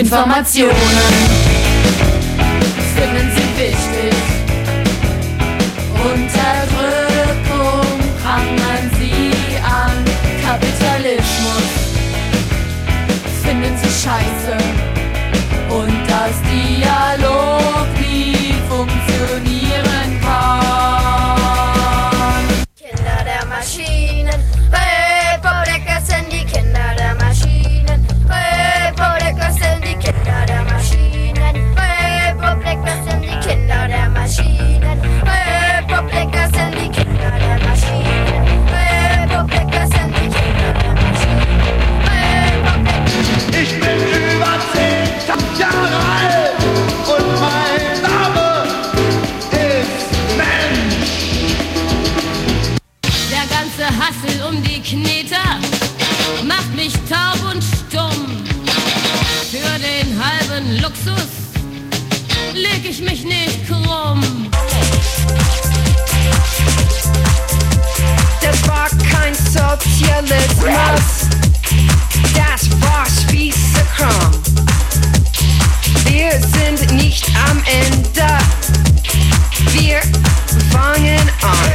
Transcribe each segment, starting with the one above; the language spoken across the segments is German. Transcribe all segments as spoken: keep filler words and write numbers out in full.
Informationen finden Sie wichtig. Unterdrückung prangern Sie an. Kapitalismus finden Sie scheiße. Und dass Dialog nie funktionieren kann. Kinder der Maschinen, Republiker sind die Kinder der Maschinen. Republiker sind die Kinder der Maschinen. Republiker sind die Kinder der Maschinen. Republiker sind die Kinder der Maschinen. Republiker sind die Kinder der Maschinen. Ich bin über zehntausend Jahre alt und mein Name ist Mensch. Der ganze Hassel um die Kneter macht mich taub und stumm. Für den halben Luxus leg ich mich nicht krumm. Das war kein Sozialismus, das war Spießekram. Wir sind nicht am Ende, wir fangen an.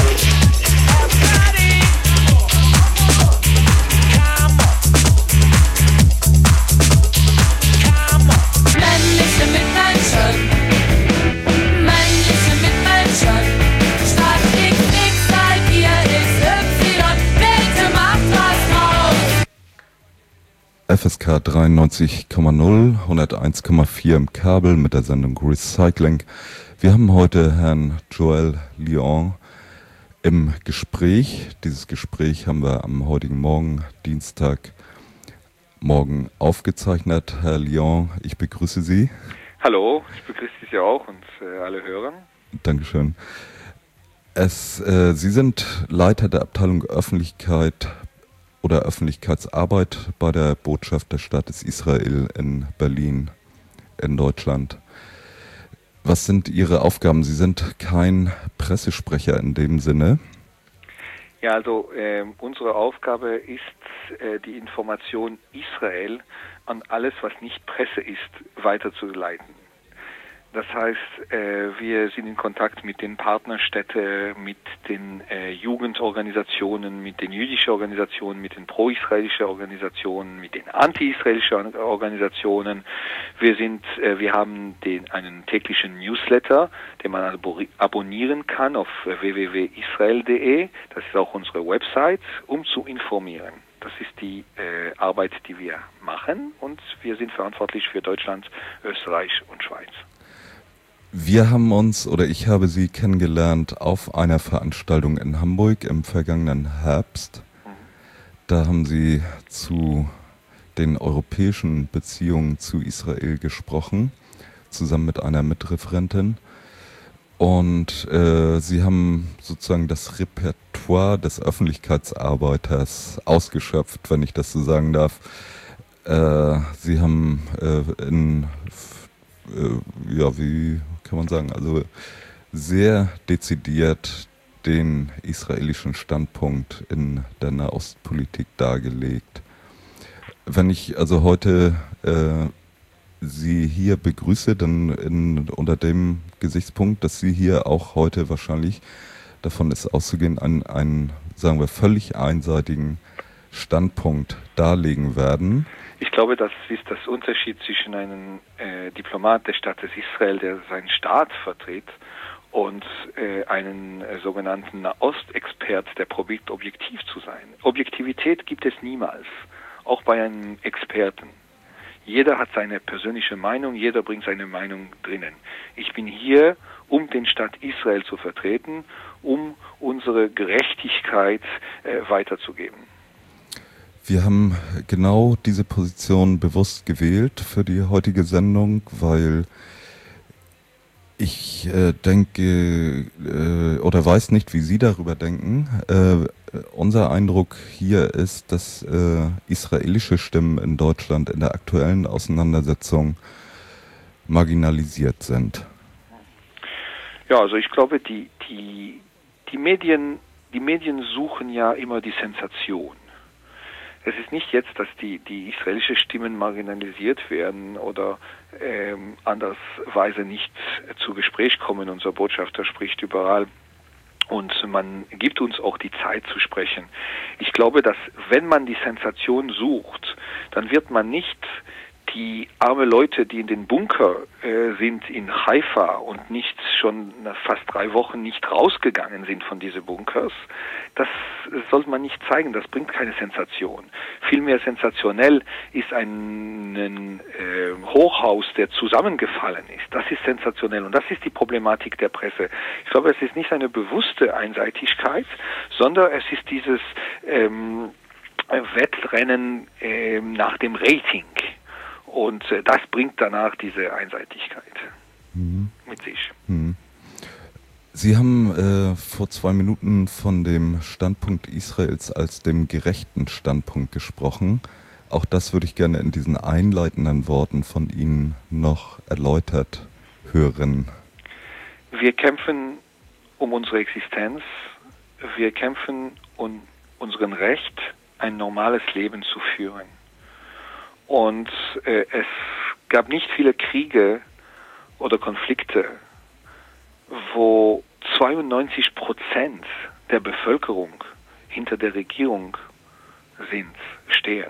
Männliche Mitmenschen, männliche Mitmenschen. Statt X X seid ihr X Y, bitte macht was draus. F S K dreiundneunzig Komma null, hunderteins Komma vier im Kabel mit der Sendung Recycling. Wir haben heute Herrn Joel Lyon im Gespräch. Dieses Gespräch haben wir am heutigen Morgen, Dienstag, morgen aufgezeichnet. Herr Lyon, ich begrüße Sie. Hallo, ich begrüße Sie auch und äh, alle Hörer. Dankeschön. Es, äh, Sie sind Leiter der Abteilung Öffentlichkeit oder Öffentlichkeitsarbeit bei der Botschaft des Staates Israel in Berlin in Deutschland. Was sind Ihre Aufgaben? Sie sind kein Pressesprecher in dem Sinne. Ja, also äh, unsere Aufgabe ist, äh, die Information Israel an alles, was nicht Presse ist, weiterzuleiten. Das heißt, äh, wir sind in Kontakt mit den Partnerstädten, mit den äh, Jugendorganisationen, mit den jüdischen Organisationen, mit den pro-israelischen Organisationen, mit den anti-israelischen Organisationen. Wir sind, äh, wir haben den, einen täglichen Newsletter, den man abo- abonnieren kann auf w w w punkt israel punkt de. Das ist auch unsere Website, um zu informieren. Das ist die äh, Arbeit, die wir machen, und wir sind verantwortlich für Deutschland, Österreich und Schweiz. Wir haben uns, oder ich habe Sie kennengelernt auf einer Veranstaltung in Hamburg im vergangenen Herbst. Da haben Sie zu den europäischen Beziehungen zu Israel gesprochen, zusammen mit einer Mitreferentin. Und äh, Sie haben sozusagen das Repertoire des Öffentlichkeitsarbeiters ausgeschöpft, wenn ich das so sagen darf. Äh, Sie haben äh, in, äh, ja, wie kann man sagen, also sehr dezidiert den israelischen Standpunkt in der Nahostpolitik dargelegt. Wenn ich also heute äh, Sie hier begrüße, dann in, unter dem Gesichtspunkt, dass Sie hier auch heute wahrscheinlich, davon ist auszugehen, einen, einen, sagen wir, völlig einseitigen Standpunkt darlegen werden. Ich glaube, das ist das Unterschied zwischen einem äh, Diplomat des Staates Israel, der seinen Staat vertritt, und äh, einen äh, sogenannten Nahostexpert, der probiert, objektiv zu sein. Objektivität gibt es niemals, auch bei einem Experten. Jeder hat seine persönliche Meinung, jeder bringt seine Meinung drinnen. Ich bin hier, um den Staat Israel zu vertreten, um unsere Gerechtigkeit äh, weiterzugeben. Wir haben genau diese Position bewusst gewählt für die heutige Sendung, weil ich äh, denke äh, oder weiß nicht, wie Sie darüber denken. Äh, unser Eindruck hier ist, dass äh, israelische Stimmen in Deutschland in der aktuellen Auseinandersetzung marginalisiert sind. Ja, also ich glaube, die, die, die Medien, die Medien suchen ja immer die Sensation. Es ist nicht jetzt, dass die, die israelischen Stimmen marginalisiert werden oder ähm, andersweise nicht zu Gespräch kommen. Unser Botschafter spricht überall und man gibt uns auch die Zeit zu sprechen. Ich glaube, dass wenn man die Sensation sucht, dann wird man nicht die arme Leute, die in den Bunker äh, sind in Haifa und nicht schon na, fast drei Wochen nicht rausgegangen sind von diesen Bunkers, das sollte man nicht zeigen, das bringt keine Sensation. Vielmehr sensationell ist ein, ein äh, Hochhaus, der zusammengefallen ist. Das ist sensationell und das ist die Problematik der Presse. Ich glaube, es ist nicht eine bewusste Einseitigkeit, sondern es ist dieses ähm, Wettrennen äh, nach dem Rating. Und äh, das bringt danach diese Einseitigkeit mhm. mit sich. Mhm. Sie haben äh, vor zwei Minuten von dem Standpunkt Israels als dem gerechten Standpunkt gesprochen. Auch das würde ich gerne in diesen einleitenden Worten von Ihnen noch erläutert hören. Wir kämpfen um unsere Existenz. Wir kämpfen um unseren Recht, ein normales Leben zu führen. Und äh, es gab nicht viele Kriege oder Konflikte, wo zweiundneunzig Prozent der Bevölkerung hinter der Regierung sind, stehen.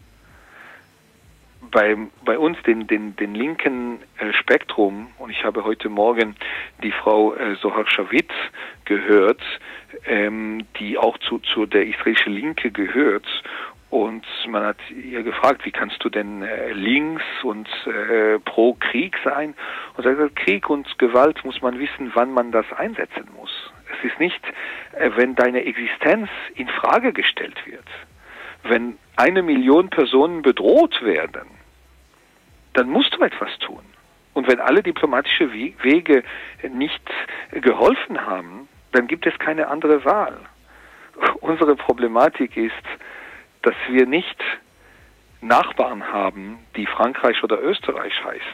Bei, bei uns, den, den, den linken äh, Spektrum, und ich habe heute Morgen die Frau äh, Zohar Shavit gehört, ähm, die auch zu, zu der israelischen Linke gehört, und man hat ihr gefragt, wie kannst du denn äh, links und äh, pro Krieg sein? Und er hat gesagt, Krieg und Gewalt muss man wissen, wann man das einsetzen muss. Es ist nicht, äh, wenn deine Existenz in Frage gestellt wird. Wenn eine Million Personen bedroht werden, dann musst du etwas tun. Und wenn alle diplomatischen Wege nicht geholfen haben, dann gibt es keine andere Wahl. Unsere Problematik ist, dass wir nicht Nachbarn haben, die Frankreich oder Österreich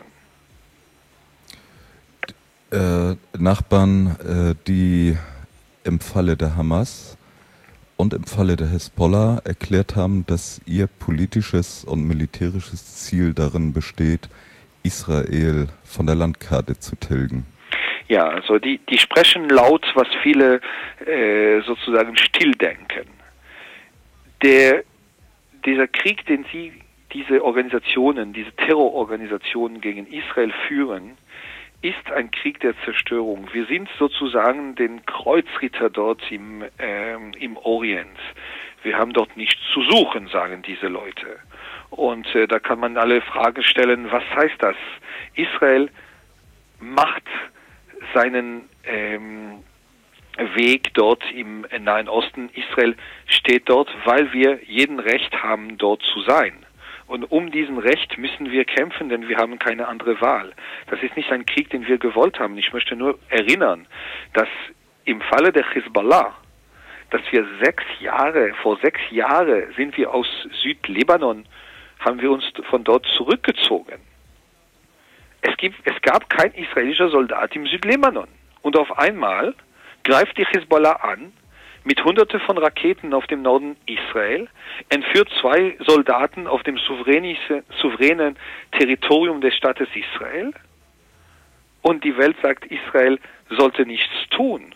Äh, heißen. Nachbarn, äh, die im Falle der Hamas und im Falle der Hezbollah erklärt haben, dass ihr politisches und militärisches Ziel darin besteht, Israel von der Landkarte zu tilgen. Ja, also die, die sprechen laut, was viele äh, sozusagen still denken. Der Dieser Krieg, den sie, diese Organisationen, diese Terrororganisationen gegen Israel führen, ist ein Krieg der Zerstörung. Wir sind sozusagen den Kreuzritter dort im, ähm, im Orient. Wir haben dort nichts zu suchen, sagen diese Leute. Und äh, da kann man alle Fragen stellen, was heißt das? Israel macht seinen ähm, Weg dort im Nahen Osten. Israel steht dort, weil wir jeden Recht haben, dort zu sein. Und um diesen Recht müssen wir kämpfen, denn wir haben keine andere Wahl. Das ist nicht ein Krieg, den wir gewollt haben. Ich möchte nur erinnern, dass im Falle der Hezbollah, dass wir sechs Jahre, vor sechs Jahren sind wir aus Südlibanon, haben wir uns von dort zurückgezogen. Es gibt, es gab kein israelischer Soldat im Südlibanon. Und auf einmal greift die Hezbollah an, mit Hunderte von Raketen auf dem Norden Israel, entführt zwei Soldaten auf dem souveränen Territorium des Staates Israel und die Welt sagt, Israel sollte nichts tun.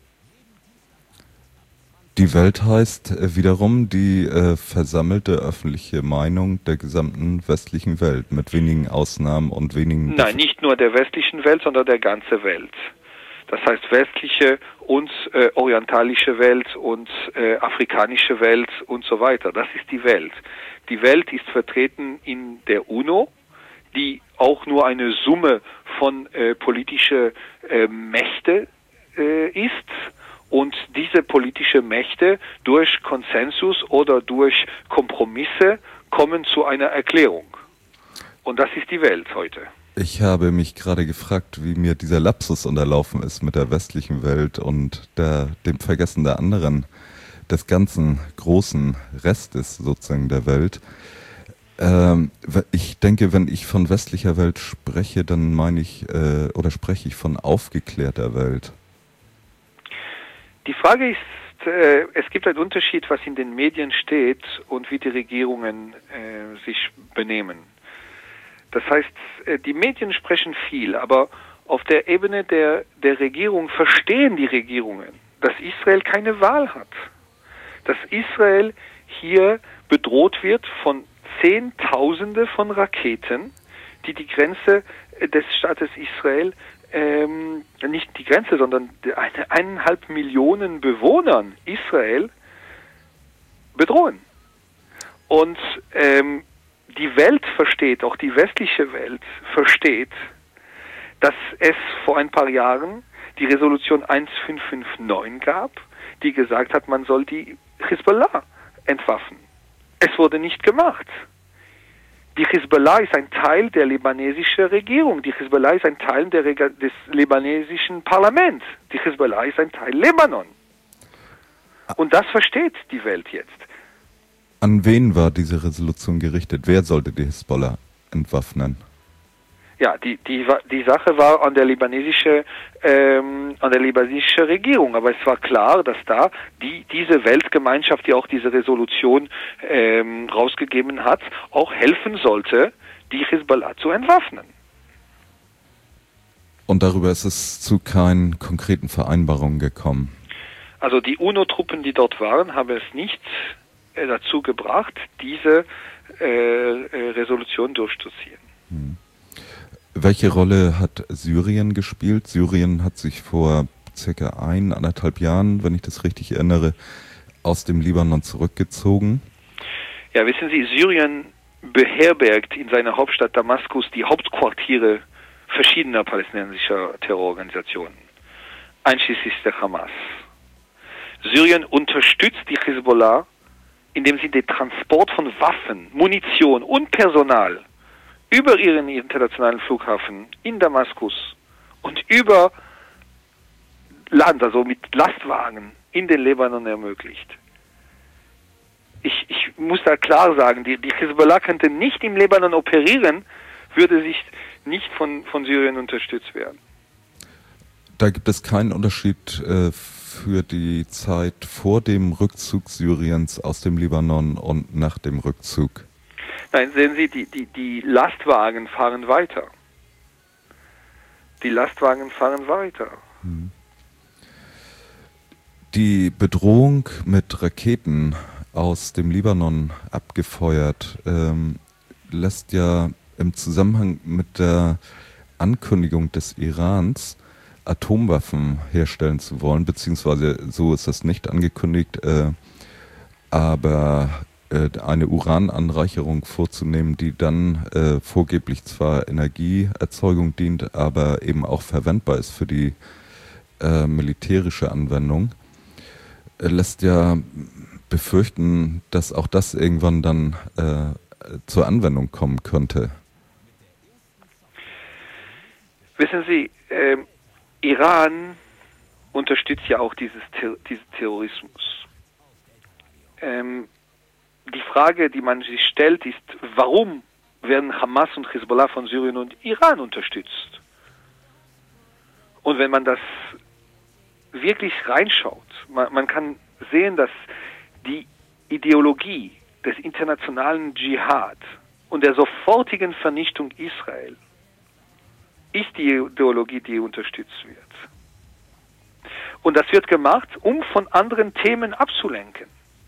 Die Welt heißt äh, wiederum die äh, versammelte öffentliche Meinung der gesamten westlichen Welt, mit wenigen Ausnahmen und wenigen... Nein, nicht nur der westlichen Welt, sondern der ganzen Welt. Das heißt westliche und äh, orientalische Welt und äh, afrikanische Welt und so weiter. Das ist die Welt. Die Welt ist vertreten in der UNO, die auch nur eine Summe von äh, politischen äh, Mächte äh, ist. Und diese politische Mächte durch Konsensus oder durch Kompromisse kommen zu einer Erklärung. Und das ist die Welt heute. Ich habe mich gerade gefragt, wie mir dieser Lapsus unterlaufen ist mit der westlichen Welt und der, dem Vergessen der anderen, des ganzen großen Restes sozusagen der Welt. Ähm, ich denke, wenn ich von westlicher Welt spreche, dann meine ich, äh, oder spreche ich von aufgeklärter Welt. Die Frage ist, äh, es gibt einen Unterschied, was in den Medien steht und wie die Regierungen äh, sich benehmen. Das heißt, äh, die Medien sprechen viel, aber auf der Ebene der, der Regierung verstehen die Regierungen, dass Israel keine Wahl hat. Dass Israel hier bedroht wird von Zehntausende von Raketen, die die Grenze des Staates Israel, ähm, nicht die Grenze, sondern eine, eineinhalb Millionen Bewohnern Israel bedrohen. Und ähm, die Welt versteht, auch die westliche Welt versteht, dass es vor ein paar Jahren die Resolution fünfzehn neunundfünfzig gab, die gesagt hat, man soll die Hisbollah entwaffnen. Es wurde nicht gemacht. Die Hisbollah ist ein Teil der libanesischen Regierung. Die Hisbollah ist ein Teil der Rega- des libanesischen Parlaments. Die Hisbollah ist ein Teil Libanon. Und das versteht die Welt jetzt. An wen war diese Resolution gerichtet? Wer sollte die Hisbollah entwaffnen? Ja, die, die, die Sache war an der libanesische, ähm, an der libanesische Regierung, aber es war klar, dass da die, diese Weltgemeinschaft, die auch diese Resolution ähm, rausgegeben hat, auch helfen sollte, die Hisbollah zu entwaffnen. Und darüber ist es zu keinen konkreten Vereinbarungen gekommen? Also die UNO-Truppen, die dort waren, haben es nicht äh, dazu gebracht, diese äh, äh, Resolution durchzuziehen. Hm. Welche Rolle hat Syrien gespielt? Syrien hat sich vor circa ein, anderthalb Jahren, wenn ich das richtig erinnere, aus dem Libanon zurückgezogen. Ja, wissen Sie, Syrien beherbergt in seiner Hauptstadt Damaskus die Hauptquartiere verschiedener palästinensischer Terrororganisationen, einschließlich der Hamas. Syrien unterstützt die Hisbollah, indem sie den Transport von Waffen, Munition und Personal über ihren internationalen Flughafen in Damaskus und über Land, also mit Lastwagen, in den Libanon ermöglicht. Ich, ich muss da klar sagen, die, die Hisbollah könnte nicht im Libanon operieren, würde sich nicht von, von Syrien unterstützt werden. Da gibt es keinen Unterschied äh, für die Zeit vor dem Rückzug Syriens aus dem Libanon und nach dem Rückzug. Nein, sehen Sie, die, die, die Lastwagen fahren weiter. Die Lastwagen fahren weiter. Die Bedrohung mit Raketen aus dem Libanon abgefeuert, ähm, lässt ja im Zusammenhang mit der Ankündigung des Irans, Atomwaffen herstellen zu wollen, beziehungsweise so ist das nicht angekündigt, äh, aber äh, eine Urananreicherung vorzunehmen, die dann äh, vorgeblich zwar Energieerzeugung dient, aber eben auch verwendbar ist für die äh, militärische Anwendung, äh, lässt ja befürchten, dass auch das irgendwann dann äh, zur Anwendung kommen könnte. Wissen Sie, äh, Iran unterstützt ja auch dieses Ter- diesen Terrorismus. Ähm, die Frage, die man sich stellt, ist, warum werden Hamas und Hisbollah von Syrien und Iran unterstützt? Und wenn man das wirklich reinschaut, man, man kann sehen, dass die Ideologie des internationalen Dschihad und der sofortigen Vernichtung Israel ist die Ideologie, die unterstützt wird. Und das wird gemacht, um von anderen Themen abzulenken.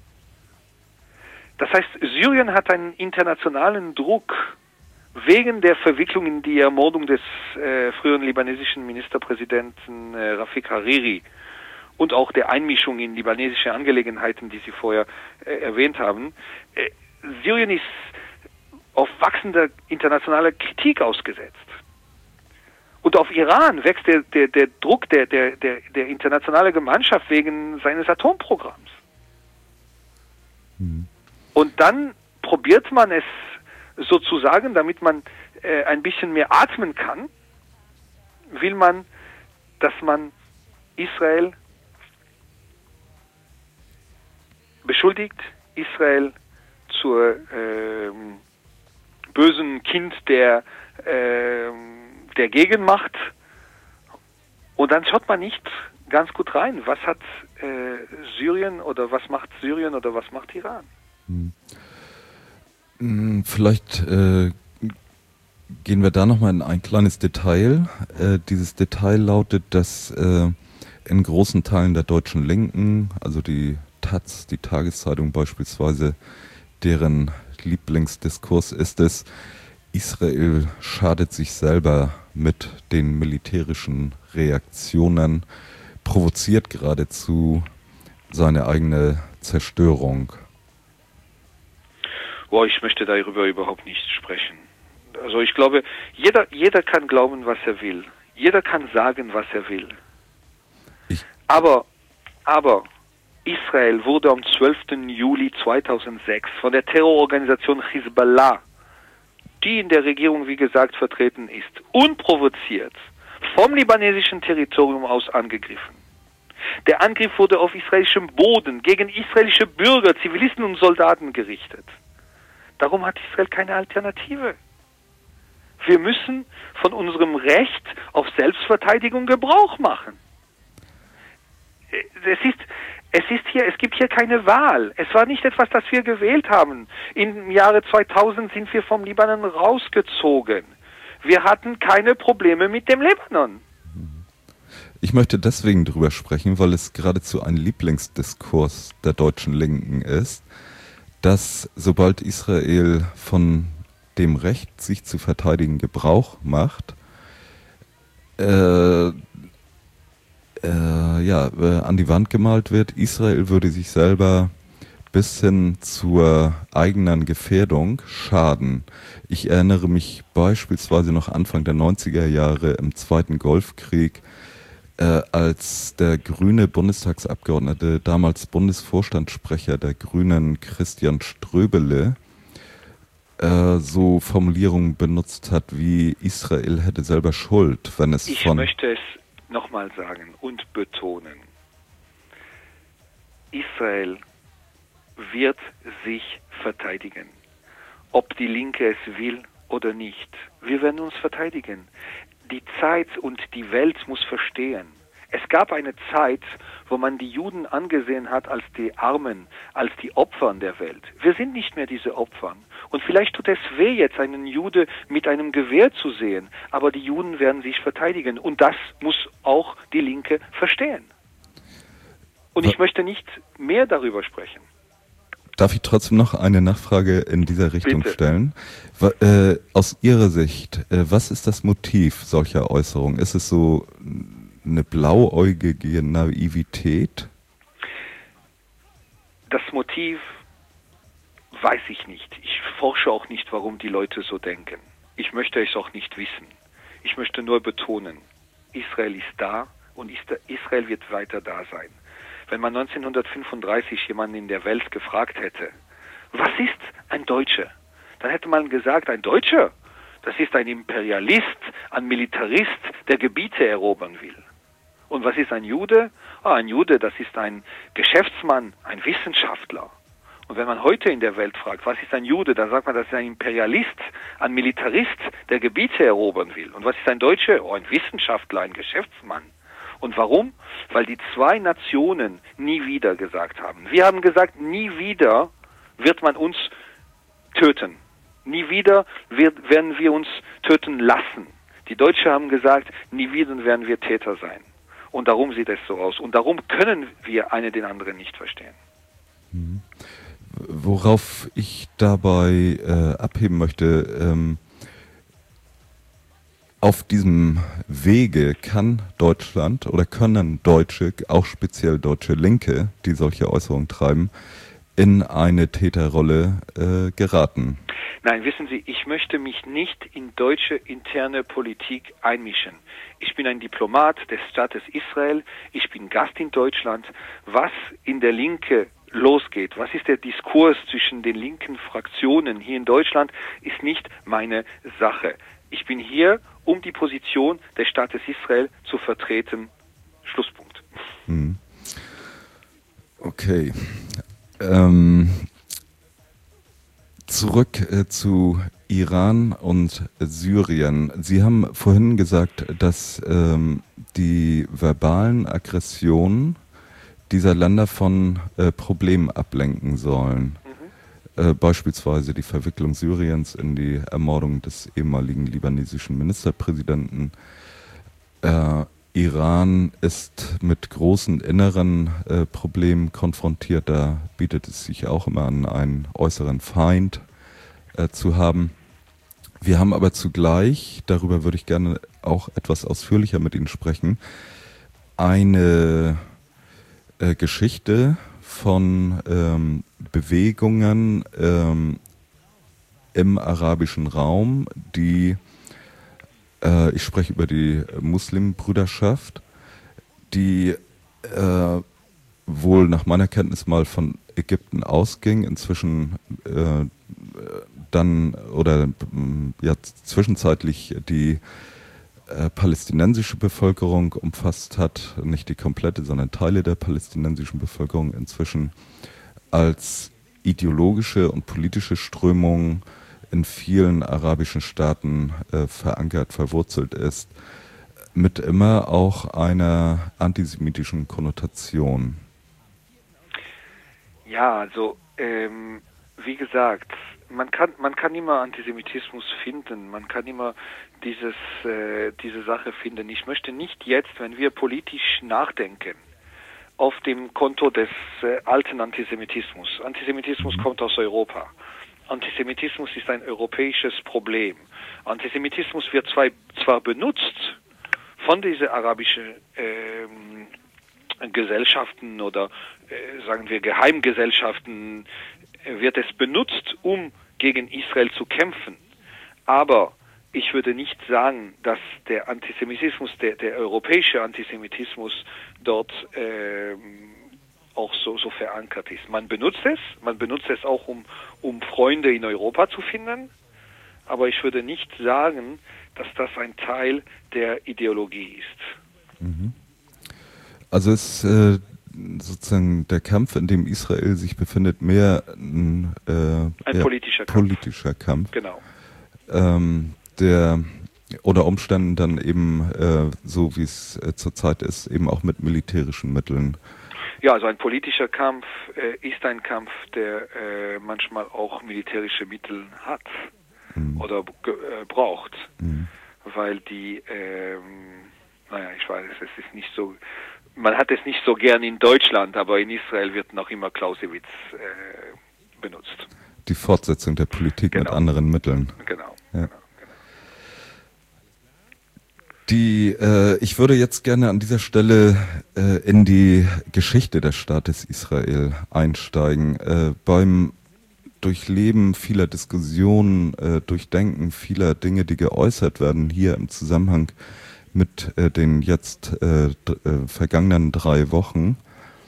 Das heißt, Syrien hat einen internationalen Druck wegen der Verwicklung in die Ermordung des äh, früheren libanesischen Ministerpräsidenten äh, Rafik Hariri und auch der Einmischung in libanesische Angelegenheiten, die Sie vorher äh, erwähnt haben. Äh, Syrien ist auf wachsende internationale Kritik ausgesetzt. Und auf Iran wächst der, der, der Druck der, der, der, der internationalen Gemeinschaft wegen seines Atomprogramms. Mhm. Und dann probiert man es sozusagen, damit man äh, ein bisschen mehr atmen kann, will man, dass man Israel beschuldigt, Israel zur äh, bösen Kind der äh, der Gegenmacht, und dann schaut man nicht ganz gut rein. Was hat äh, Syrien oder was macht Syrien oder was macht Iran? Hm. Vielleicht äh, gehen wir da nochmal in ein kleines Detail. Äh, dieses Detail lautet, dass äh, in großen Teilen der deutschen Linken, also die Taz, die Tageszeitung beispielsweise, deren Lieblingsdiskurs ist es, Israel schadet sich selber mit den militärischen Reaktionen, provoziert geradezu seine eigene Zerstörung. Boah, ich möchte darüber überhaupt nicht sprechen. Also ich glaube, jeder, jeder kann glauben, was er will. Jeder kann sagen, was er will. Ich aber, aber Israel wurde am zwölften Juli zweitausendsechs von der Terrororganisation Hisbollah, die in der Regierung, wie gesagt, vertreten ist, unprovoziert vom libanesischen Territorium aus angegriffen. Der Angriff wurde auf israelischem Boden gegen israelische Bürger, Zivilisten und Soldaten gerichtet. Darum hat Israel keine Alternative. Wir müssen von unserem Recht auf Selbstverteidigung Gebrauch machen. Es ist, es ist hier, es gibt hier keine Wahl. Es war nicht etwas, das wir gewählt haben. Im Jahre zweitausend sind wir vom Libanon rausgezogen. Wir hatten keine Probleme mit dem Libanon. Ich möchte deswegen drüber sprechen, weil es geradezu ein Lieblingsdiskurs der deutschen Linken ist, dass sobald Israel von dem Recht, sich zu verteidigen, Gebrauch macht, äh, äh, ja, äh, an die Wand gemalt wird, Israel würde sich selber bis hin zur eigenen Gefährdung schaden. Ich erinnere mich beispielsweise noch Anfang der neunziger Jahre im Zweiten Golfkrieg, äh, als der grüne Bundestagsabgeordnete, damals Bundesvorstandssprecher der Grünen, Christian Ströbele, äh, so Formulierungen benutzt hat, wie Israel hätte selber Schuld, wenn es ich von... Ich möchte es nochmal sagen und betonen. Israel wird sich verteidigen. Ob die Linke es will oder nicht. Wir werden uns verteidigen. Die Zeit und die Welt muss verstehen. Es gab eine Zeit, wo man die Juden angesehen hat als die Armen, als die Opfer der Welt. Wir sind nicht mehr diese Opfer. Und vielleicht tut es weh, jetzt einen Jude mit einem Gewehr zu sehen, aber die Juden werden sich verteidigen. Und das muss auch die Linke verstehen. Und ich möchte nicht mehr darüber sprechen. Darf ich trotzdem noch eine Nachfrage in dieser Richtung Bitte. stellen? Wa- äh, aus Ihrer Sicht, äh, was ist das Motiv solcher Äußerungen? Ist es so eine blauäugige Naivität? Das Motiv weiß ich nicht. Ich forsche auch nicht, warum die Leute so denken. Ich möchte es auch nicht wissen. Ich möchte nur betonen, Israel ist da und Israel wird weiter da sein. Wenn man neunzehnhundertfünfunddreißig jemanden in der Welt gefragt hätte, was ist ein Deutscher? Dann hätte man gesagt, ein Deutscher, das ist ein Imperialist, ein Militarist, der Gebiete erobern will. Und was ist ein Jude? Ah, ein Jude, das ist ein Geschäftsmann, ein Wissenschaftler. Und wenn man heute in der Welt fragt, was ist ein Jude, dann sagt man, das ist ein Imperialist, ein Militarist, der Gebiete erobern will. Und was ist ein Deutscher? Oh, ein Wissenschaftler, ein Geschäftsmann. Und warum? Weil die zwei Nationen nie wieder gesagt haben. Wir haben gesagt, nie wieder wird man uns töten. Nie wieder wird, werden wir uns töten lassen. Die Deutschen haben gesagt, nie wieder werden wir Täter sein. Und darum sieht es so aus. Und darum können wir eine den anderen nicht verstehen. Mhm. Worauf ich dabei äh, abheben möchte, ähm, auf diesem Wege kann Deutschland oder können Deutsche, auch speziell deutsche Linke, die solche Äußerungen treiben, in eine Täterrolle äh, geraten. Nein, wissen Sie, ich möchte mich nicht in deutsche interne Politik einmischen. Ich bin ein Diplomat des Staates Israel, ich bin Gast in Deutschland. Was in der Linke losgeht, was ist der Diskurs zwischen den linken Fraktionen hier in Deutschland, ist nicht meine Sache. Ich bin hier, um die Position des Staates Israel zu vertreten. Schlusspunkt. Hm. Okay. Ähm, zurück äh, zu Iran und Syrien. Sie haben vorhin gesagt, dass ähm, die verbalen Aggressionen dieser Länder von äh, Problemen ablenken sollen. Mhm. Äh, beispielsweise die Verwicklung Syriens in die Ermordung des ehemaligen libanesischen Ministerpräsidenten. Äh, Iran ist mit großen inneren äh, Problemen konfrontiert. Da bietet es sich auch immer an, einen äußeren Feind äh, zu haben. Wir haben aber zugleich, darüber würde ich gerne auch etwas ausführlicher mit Ihnen sprechen, eine äh, Geschichte von ähm, Bewegungen ähm, im arabischen Raum, die, äh, ich spreche über die Muslimbrüderschaft, die äh, wohl nach meiner Kenntnis mal von Ägypten ausging, inzwischen äh, dann oder ja zwischenzeitlich die äh, palästinensische Bevölkerung umfasst hat, nicht die komplette, sondern Teile der palästinensischen Bevölkerung inzwischen als ideologische und politische Strömung in vielen arabischen Staaten äh, verankert, verwurzelt ist, mit immer auch einer antisemitischen Konnotation. Ja, also ähm, wie gesagt, man kann man kann immer Antisemitismus finden, man kann immer dieses äh, diese Sache finden. Ich möchte nicht jetzt, wenn wir politisch nachdenken, auf dem Konto des äh, alten Antisemitismus. Antisemitismus kommt aus Europa. Antisemitismus ist ein europäisches Problem. Antisemitismus wird zwar, zwar benutzt von diesen arabischen ähm, Gesellschaften oder äh, sagen wir Geheimgesellschaften, äh, wird es benutzt, um gegen Israel zu kämpfen. Aber ich würde nicht sagen, dass der Antisemitismus, der, der europäische Antisemitismus dort äh, auch so, so verankert ist. Man benutzt es, man benutzt es auch, um, um Freunde in Europa zu finden, aber ich würde nicht sagen, dass das ein Teil der Ideologie ist. Mhm. Also ist äh, sozusagen der Kampf, in dem Israel sich befindet, mehr ein, äh, ein politischer, politischer Kampf. Kampf. Genau. Ähm, der unter Umständen dann eben, äh, so wie es äh, zurzeit ist, eben auch mit militärischen Mitteln. Ja, also ein politischer Kampf äh, ist ein Kampf, der äh, manchmal auch militärische Mittel hat mhm. oder äh, braucht, mhm. weil die, ähm, naja, ich weiß, es ist nicht so, man hat es nicht so gern in Deutschland, aber in Israel wird noch immer Clausewitz äh, benutzt. Die Fortsetzung der Politik genau. mit anderen Mitteln. Genau. Ja. genau. Die, äh, ich würde jetzt gerne an dieser Stelle äh, in die Geschichte des Staates Israel einsteigen. Äh, beim Durchleben vieler Diskussionen, äh, Durchdenken vieler Dinge, die geäußert werden, hier im Zusammenhang mit äh, den jetzt äh, d- äh, vergangenen drei Wochen.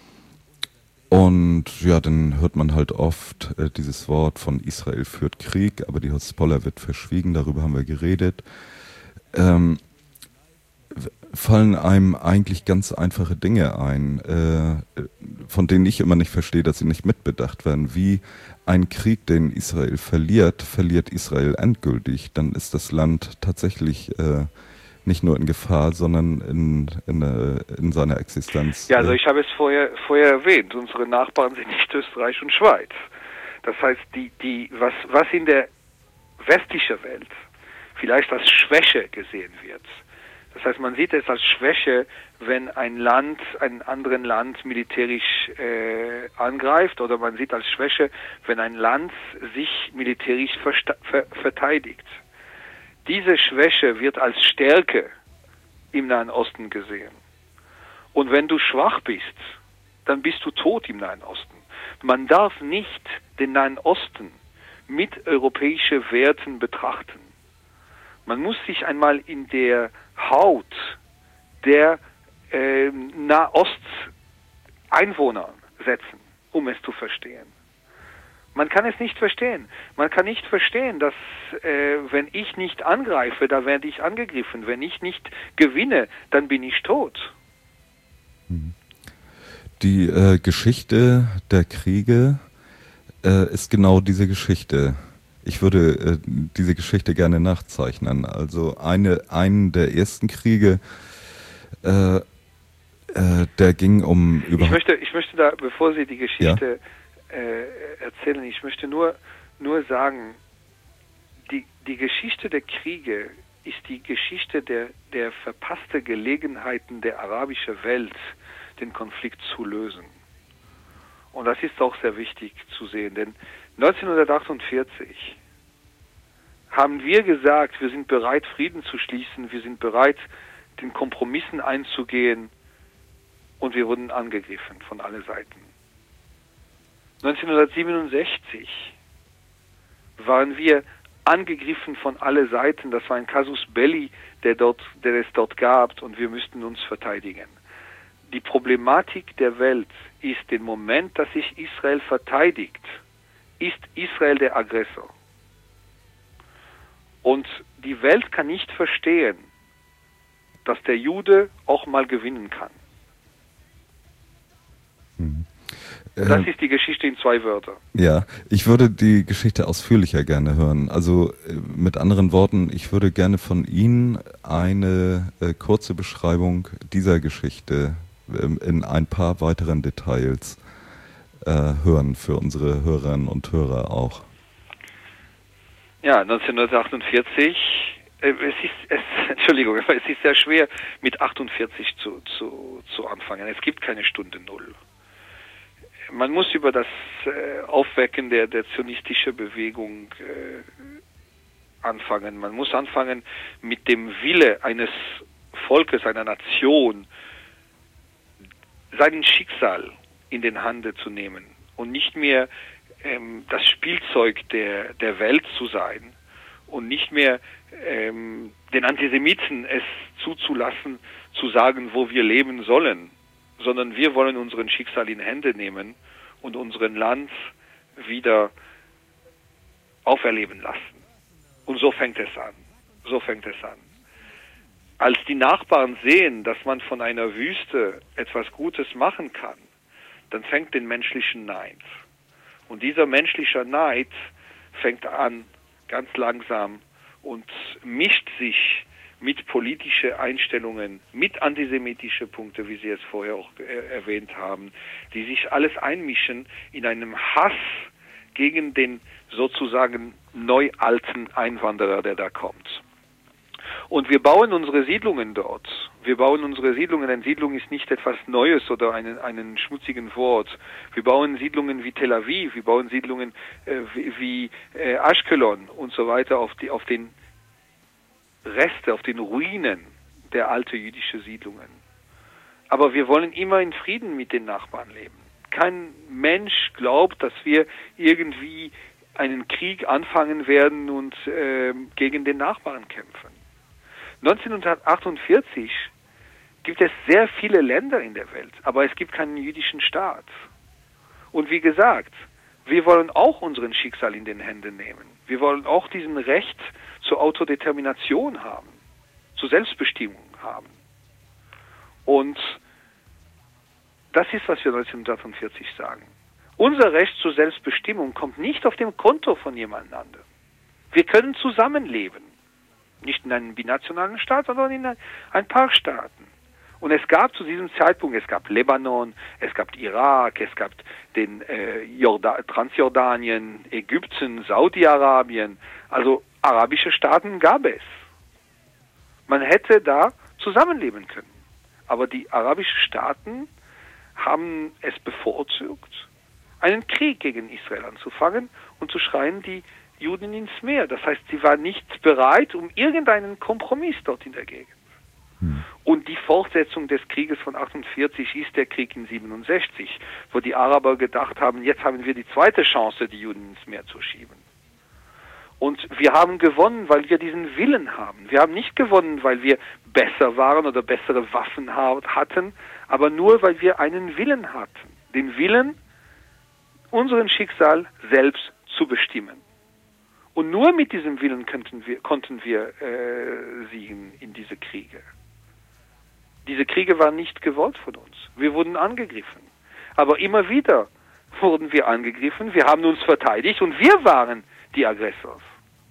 Und ja, dann hört man halt oft äh, dieses Wort von Israel führt Krieg, aber die Hisbollah wird verschwiegen, darüber haben wir geredet. Ähm, fallen einem eigentlich ganz einfache Dinge ein, äh, von denen ich immer nicht verstehe, dass sie nicht mitbedacht werden. Wie ein Krieg, den Israel verliert, verliert Israel endgültig. Dann ist das Land tatsächlich äh, nicht nur in Gefahr, sondern in, in, äh, in seiner Existenz. Ja, also ich habe es vorher, vorher erwähnt, unsere Nachbarn sind nicht Österreich und Schweiz. Das heißt, die, die, was, was in der westlichen Welt vielleicht als Schwäche gesehen wird, das heißt, man sieht es als Schwäche, wenn ein Land ein anderen Land militärisch äh, angreift, oder man sieht als Schwäche, wenn ein Land sich militärisch versta- ver- verteidigt. Diese Schwäche wird als Stärke im Nahen Osten gesehen. Und wenn du schwach bist, dann bist du tot im Nahen Osten. Man darf nicht den Nahen Osten mit europäischen Werten betrachten. Man muss sich einmal in der Haut der äh, Nahost-Einwohner setzen, um es zu verstehen. Man kann es nicht verstehen. Man kann nicht verstehen, dass äh, wenn ich nicht angreife, da werde ich angegriffen. Wenn ich nicht gewinne, dann bin ich tot. Die äh, Geschichte der Kriege äh, ist genau diese Geschichte. Ich würde äh, diese Geschichte gerne nachzeichnen. Also eine, einen der ersten Kriege Äh, äh, der ging um Ich überhaupt... möchte, ich möchte da, bevor Sie die Geschichte äh, erzählen, ich möchte nur, nur sagen, die, die Geschichte der Kriege ist die Geschichte der, der verpassten Gelegenheiten der arabischen Welt, den Konflikt zu lösen. Und das ist auch sehr wichtig zu sehen, denn neunzehnhundertachtundvierzig haben wir gesagt, wir sind bereit, Frieden zu schließen, wir sind bereit, den Kompromissen einzugehen, und wir wurden angegriffen von allen Seiten. neunzehnhundertsiebenundsechzig waren wir angegriffen von allen Seiten. Das war ein Casus Belli, der, dort, der es dort gab, und wir müssten uns verteidigen. Die Problematik der Welt ist, den Moment, dass sich Israel verteidigt, ist Israel der Aggressor. Und die Welt kann nicht verstehen, dass der Jude auch mal gewinnen kann. Mhm. Das ist die Geschichte in zwei Wörtern. Ja, ich würde die Geschichte ausführlicher gerne hören. Also äh, mit anderen Worten, ich würde gerne von Ihnen eine äh, kurze Beschreibung dieser Geschichte ähm, in ein paar weiteren Details äh, hören, für unsere Hörerinnen und Hörer auch. Ja, neunzehnhundertachtundvierzig, äh, es ist, es, Entschuldigung, es ist sehr schwer mit achtundvierzig zu, zu, zu anfangen. Es gibt keine Stunde Null. Man muss über das äh, Aufwecken der, der zionistischen Bewegung äh, anfangen. Man muss anfangen mit dem Wille eines Volkes, einer Nation, sein Schicksal in den Hände zu nehmen und nicht mehr ähm, das Spielzeug der, der Welt zu sein und nicht mehr ähm, den Antisemiten es zuzulassen, zu sagen, wo wir leben sollen, sondern wir wollen unseren Schicksal in Hände nehmen und unseren Land wieder auferleben lassen. Und so fängt es an. So fängt es an. Als die Nachbarn sehen, dass man von einer Wüste etwas Gutes machen kann, dann fängt den menschlichen Neid. Und dieser menschliche Neid fängt an, ganz langsam, und mischt sich mit politischen Einstellungen, mit antisemitischen Punkten, wie Sie es vorher auch äh, erwähnt haben, die sich alles einmischen in einem Hass gegen den sozusagen neu-alten Einwanderer, der da kommt. Und wir bauen unsere Siedlungen dort. Wir bauen unsere Siedlungen. Eine Siedlung ist nicht etwas Neues oder einen, einen schmutzigen Wort. Wir bauen Siedlungen wie Tel Aviv, wir bauen Siedlungen äh, wie, wie äh, Ashkelon und so weiter auf, die, auf den Reste, auf den Ruinen der alten jüdischen Siedlungen. Aber wir wollen immer in Frieden mit den Nachbarn leben. Kein Mensch glaubt, dass wir irgendwie einen Krieg anfangen werden und äh, gegen den Nachbarn kämpfen. neunzehnhundertachtundvierzig gibt es sehr viele Länder in der Welt, aber es gibt keinen jüdischen Staat. Und wie gesagt, wir wollen auch unseren Schicksal in den Händen nehmen. Wir wollen auch diesen Recht zur Autodetermination haben, zur Selbstbestimmung haben. Und das ist, was wir neunzehnhundertachtundvierzig sagen. Unser Recht zur Selbstbestimmung kommt nicht auf dem Konto von jemand anderem. Wir können zusammenleben. Nicht in einem binationalen Staat, sondern in ein paar Staaten. Und es gab zu diesem Zeitpunkt, es gab Libanon, es gab Irak, es gab den äh, Jordan, Transjordanien, Ägypten, Saudi-Arabien. Also arabische Staaten gab es. Man hätte da zusammenleben können. Aber die arabischen Staaten haben es bevorzugt, einen Krieg gegen Israel anzufangen und zu schreien, die Juden ins Meer. Das heißt, sie waren nicht bereit, um irgendeinen Kompromiss dort in der Gegend. Hm. Und die Fortsetzung des Krieges von achtundvierzig ist der Krieg in siebenundsechzig, wo die Araber gedacht haben, jetzt haben wir die zweite Chance, die Juden ins Meer zu schieben. Und wir haben gewonnen, weil wir diesen Willen haben. Wir haben nicht gewonnen, weil wir besser waren oder bessere Waffen hatten, aber nur, weil wir einen Willen hatten. Den Willen, unseren Schicksal selbst zu bestimmen. Und nur mit diesem Willen könnten wir, konnten wir äh, siegen in diese Kriege. Diese Kriege waren nicht gewollt von uns. Wir wurden angegriffen. Aber immer wieder wurden wir angegriffen, wir haben uns verteidigt und wir waren die Aggressors.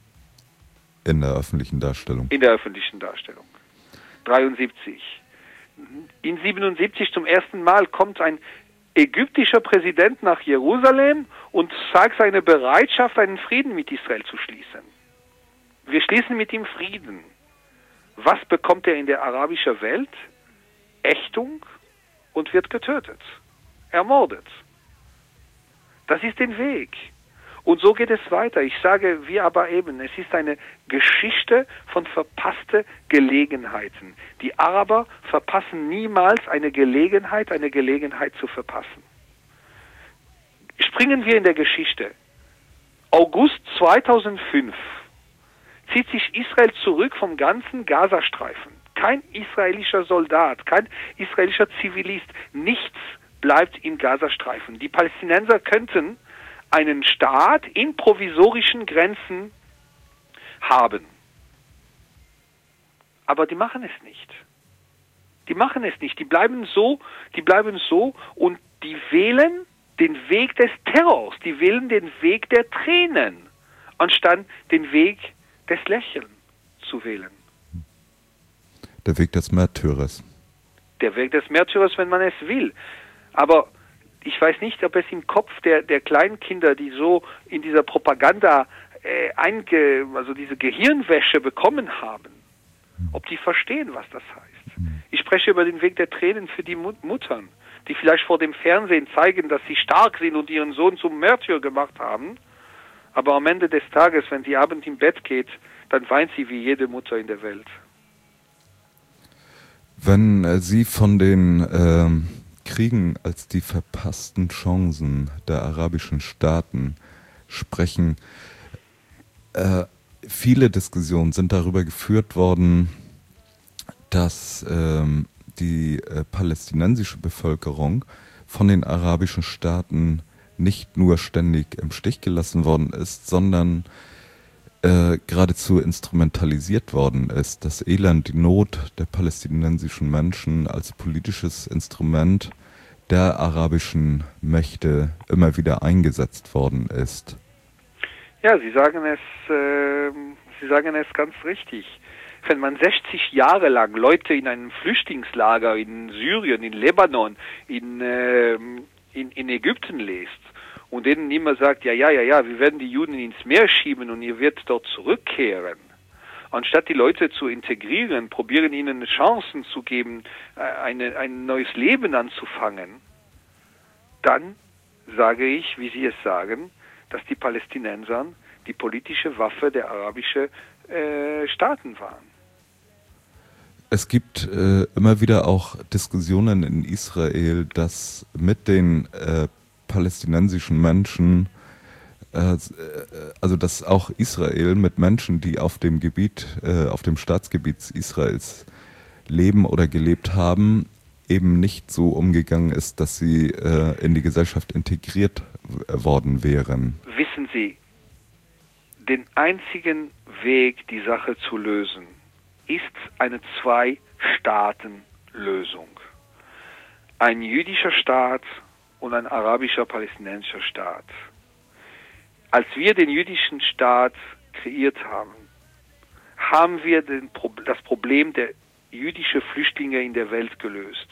In der öffentlichen Darstellung. In der öffentlichen Darstellung. dreiundsiebzig. in siebenundsiebzig zum ersten Mal kommt ein ägyptischer Präsident nach Jerusalem und sagt seine Bereitschaft, einen Frieden mit Israel zu schließen. Wir schließen mit ihm Frieden. Was bekommt er in der arabischen Welt? Ächtung und wird getötet, ermordet. Das ist der Weg. Und so geht es weiter. Ich sage, wie aber eben, es ist eine Geschichte von verpassten Gelegenheiten. Die Araber verpassen niemals eine Gelegenheit, eine Gelegenheit zu verpassen. Springen wir in der Geschichte. August zweitausendfünf zieht sich Israel zurück vom ganzen Gazastreifen. Kein israelischer Soldat, kein israelischer Zivilist, nichts bleibt im Gazastreifen. Die Palästinenser könnten einen Staat in provisorischen Grenzen haben. Aber die machen es nicht. Die machen es nicht. Die bleiben so, die bleiben so und die wählen den Weg des Terrors. Die wählen den Weg der Tränen, anstatt den Weg des Lächelns zu wählen. Der Weg des Märtyrers. Der Weg des Märtyrers, wenn man es will. Aber ich weiß nicht, ob es im Kopf der, der kleinen Kinder, die so in dieser Propaganda äh, einge, also diese Gehirnwäsche bekommen haben, ob die verstehen, was das heißt. Ich spreche über den Weg der Tränen für die Mut- Muttern, die vielleicht vor dem Fernsehen zeigen, dass sie stark sind und ihren Sohn zum Märtyrer gemacht haben. Aber am Ende des Tages, wenn sie abends im Bett geht, dann weint sie wie jede Mutter in der Welt. Wenn äh, Sie von den ähm, Kriegen als die verpassten Chancen der arabischen Staaten sprechen, äh, viele Diskussionen sind darüber geführt worden, dass ähm, die äh, palästinensische Bevölkerung von den arabischen Staaten nicht nur ständig im Stich gelassen worden ist, sondern äh, geradezu instrumentalisiert worden ist. Das Elend, die Not der palästinensischen Menschen als politisches Instrument der arabischen Mächte immer wieder eingesetzt worden ist. Ja, Sie sagen es, äh, Sie sagen es ganz richtig. Wenn man sechzig Jahre lang Leute in einem Flüchtlingslager in Syrien, in Libanon, in, äh, in, in Ägypten lässt und denen immer sagt, ja, ja, ja, ja, wir werden die Juden ins Meer schieben und ihr werdet dort zurückkehren, anstatt die Leute zu integrieren, probieren ihnen Chancen zu geben, eine, ein neues Leben anzufangen, dann sage ich, wie Sie es sagen, dass die Palästinenser die politische Waffe der arabischen äh, Staaten waren. Es gibt äh, immer wieder auch Diskussionen in Israel, dass mit den äh, palästinensischen Menschen, äh, also dass auch Israel mit Menschen, die auf dem Gebiet, äh, auf dem Staatsgebiet Israels leben oder gelebt haben, eben nicht so umgegangen ist, dass sie äh, in die Gesellschaft integriert worden wären. Wissen Sie, den einzigen Weg, die Sache zu lösen, ist eine Zwei-Staaten-Lösung. Ein jüdischer Staat und ein arabischer palästinensischer Staat. Als wir den jüdischen Staat kreiert haben, haben wir den Pro- das Problem der jüdischen Flüchtlinge in der Welt gelöst.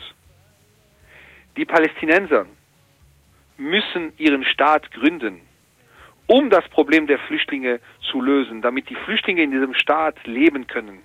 Die Palästinenser müssen ihren Staat gründen, um das Problem der Flüchtlinge zu lösen, damit die Flüchtlinge in diesem Staat leben können.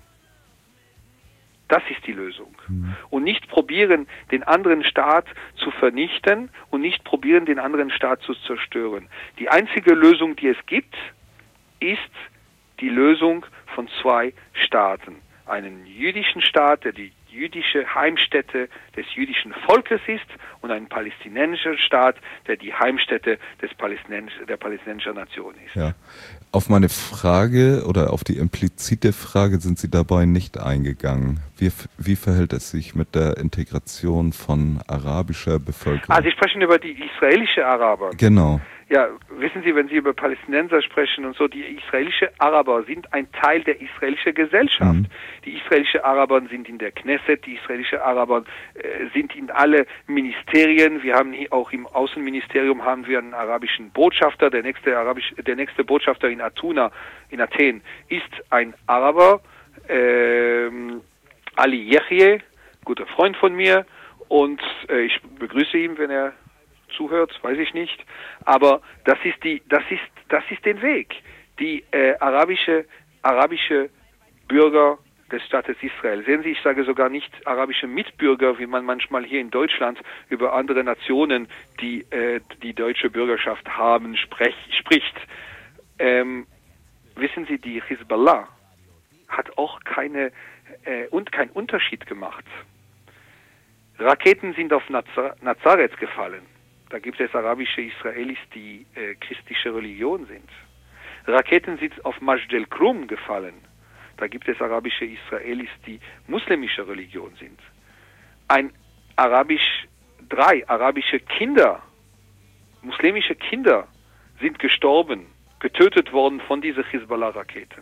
Das ist die Lösung. Mhm. Und nicht probieren, den anderen Staat zu vernichten und nicht probieren, den anderen Staat zu zerstören. Die einzige Lösung, die es gibt, ist die Lösung von zwei Staaten. Einen jüdischen Staat, der die jüdische Heimstätte des jüdischen Volkes ist, und einen palästinensischen Staat, der die Heimstätte des Palästinens der palästinensischen Nation ist. Ja. Auf meine Frage oder auf die implizite Frage sind Sie dabei nicht eingegangen. Wie, wie verhält es sich mit der Integration von arabischer Bevölkerung? Ah, Sie sprechen über die israelische Araber. Genau. Ja, wissen Sie, wenn Sie über Palästinenser sprechen und so, die israelischen Araber sind ein Teil der israelischen Gesellschaft. Mhm. Die israelischen Araber sind in der Knesset, die israelischen Araber äh, sind in alle Ministerien. Wir haben hier auch im Außenministerium haben wir einen arabischen Botschafter. Der nächste arabisch, der nächste Botschafter in Atuna, in Athen, ist ein Araber, äh, Ali Yechye. guter Freund von mir und äh, ich begrüße ihn, wenn er zuhört, weiß ich nicht. Aber das ist die, das ist, das ist den Weg. Die äh, arabische, arabische Bürger des Staates Israel. Sehen Sie, ich sage sogar nicht arabische Mitbürger, wie man manchmal hier in Deutschland über andere Nationen, die äh, die deutsche Bürgerschaft haben, sprech, spricht. Ähm, wissen Sie, die Hisbollah hat auch keine äh, und keinen Unterschied gemacht. Raketen sind auf Nazar- Nazareth gefallen. Da gibt es arabische Israelis, die äh, christliche Religion sind. Raketen sind auf Majd el-Krum gefallen. Da gibt es arabische Israelis, die muslimische Religion sind. Ein arabisch, drei arabische Kinder, muslimische Kinder sind gestorben, getötet worden von diesen Hisbollah-Raketen.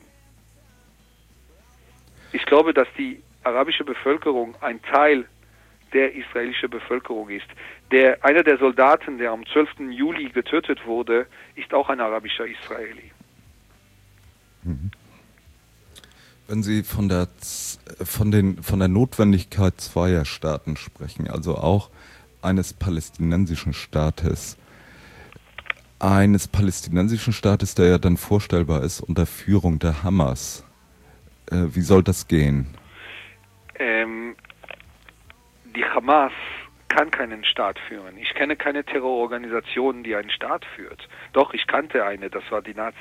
Ich glaube, dass die arabische Bevölkerung ein Teil der israelischen Bevölkerung ist. Der, einer der Soldaten, der am zwölften Juli getötet wurde, ist auch ein arabischer Israeli. Mhm. Wenn Sie von der, von, den, von der Notwendigkeit zweier Staaten sprechen, also auch eines palästinensischen Staates, eines palästinensischen Staates, der ja dann vorstellbar ist unter Führung der Hamas, äh, wie soll das gehen? Ähm, die Hamas kann keinen Staat führen. Ich kenne keine Terrororganisation, die einen Staat führt. Doch, ich kannte eine, das war die Nazis.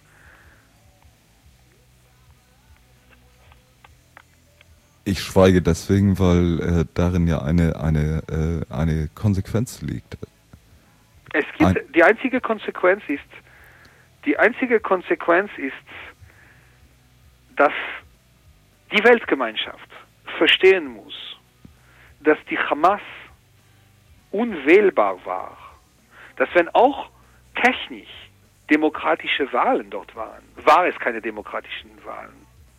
Ich schweige deswegen, weil äh, darin ja eine, eine, äh, eine Konsequenz liegt. Es gibt, Ein die einzige Konsequenz ist, die einzige Konsequenz ist, dass die Weltgemeinschaft verstehen muss, dass die Hamas unwählbar war. Dass wenn auch technisch demokratische Wahlen dort waren, war es keine demokratischen Wahlen.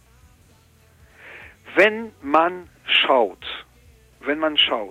Wenn man schaut, wenn man schaut,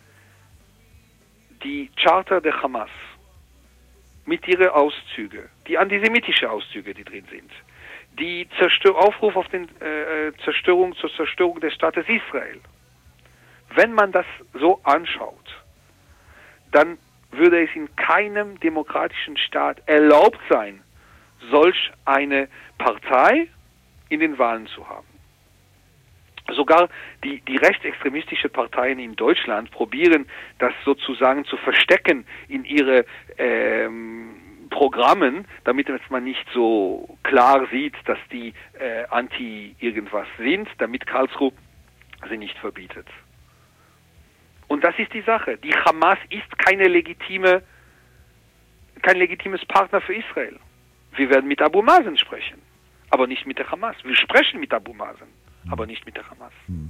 die Charta der Hamas mit ihren Auszügen, die antisemitische Auszüge, die drin sind, die Zerstör Aufruf auf den äh, Zerstörung zur Zerstörung des Staates Israel. Wenn man das so anschaut, dann würde es in keinem demokratischen Staat erlaubt sein, solch eine Partei in den Wahlen zu haben. Sogar die, die rechtsextremistische Parteien in Deutschland probieren, das sozusagen zu verstecken in ihre ähm, Programmen, damit man nicht so klar sieht, dass die äh, anti-irgendwas sind, damit Karlsruhe sie nicht verbietet. Und das ist die Sache. Die Hamas ist keine legitime, kein legitimes Partner für Israel. Wir werden mit Abu Mazen sprechen, aber nicht mit der Hamas. Wir sprechen mit Abu Mazen, aber nicht mit der Hamas.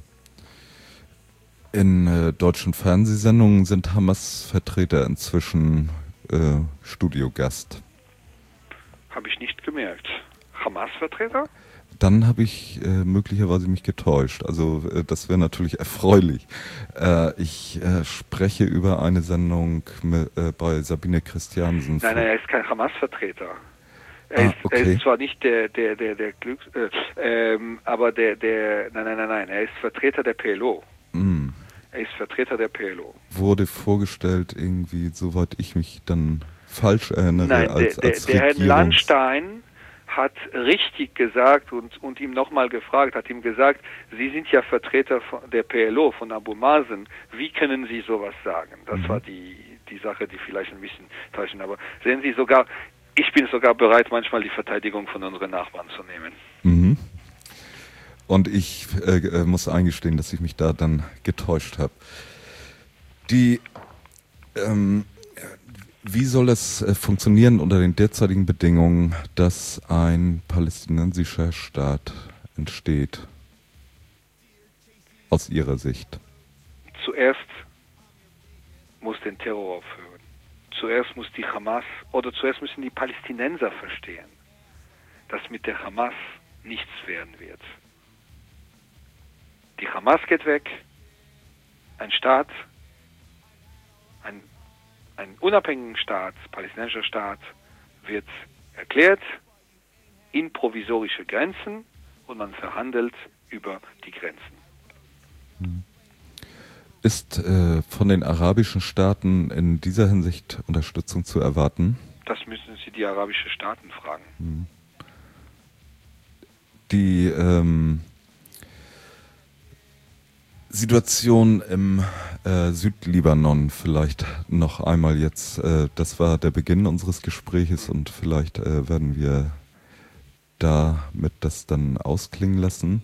In äh, deutschen Fernsehsendungen sind Hamas-Vertreter inzwischen äh, Studiogast. Habe ich nicht gemerkt. Hamas-Vertreter? Dann habe ich äh, möglicherweise mich getäuscht. Also äh, das wäre natürlich erfreulich. Äh, ich äh, spreche über eine Sendung mit, äh, bei Sabine Christiansen. Nein, nein, er ist kein Hamas-Vertreter. Er, ah, ist, okay. er ist zwar nicht der, der, der, der Glücks, äh, ähm, aber der, der, nein, nein, nein, nein, er ist Vertreter der P L O. Mm. Er ist Vertreter der P L O. Wurde vorgestellt irgendwie, soweit ich mich dann falsch erinnere, nein, als, der, als der, der Herr Regierungs- Landstein hat richtig gesagt und, und ihm nochmal gefragt, hat ihm gesagt, Sie sind ja Vertreter von der P L O, von Abu Mazen, wie können Sie sowas sagen? Das Mhm. war die, die Sache, die vielleicht ein bisschen täuschen, aber sehen Sie sogar, ich bin sogar bereit, manchmal die Verteidigung von unseren Nachbarn zu nehmen. Mhm. Und ich äh, muss eingestehen, dass ich mich da dann getäuscht habe. Die, ähm, wie soll es äh, funktionieren unter den derzeitigen Bedingungen, dass ein palästinensischer Staat entsteht? Aus Ihrer Sicht? Zuerst muss den Terror aufhören. Zuerst muss die Hamas, oder zuerst müssen die Palästinenser verstehen, dass mit der Hamas nichts werden wird. Die Hamas geht weg, ein Staat, ein, ein unabhängiger Staat, palästinensischer Staat, wird erklärt in provisorische Grenzen und man verhandelt über die Grenzen. Ist äh, von den arabischen Staaten in dieser Hinsicht Unterstützung zu erwarten? Das müssen Sie die arabischen Staaten fragen. Hm. Die ähm, Situation im äh, Südlibanon vielleicht noch einmal jetzt. Äh, das war der Beginn unseres Gespräches und vielleicht äh, werden wir damit das dann ausklingen lassen.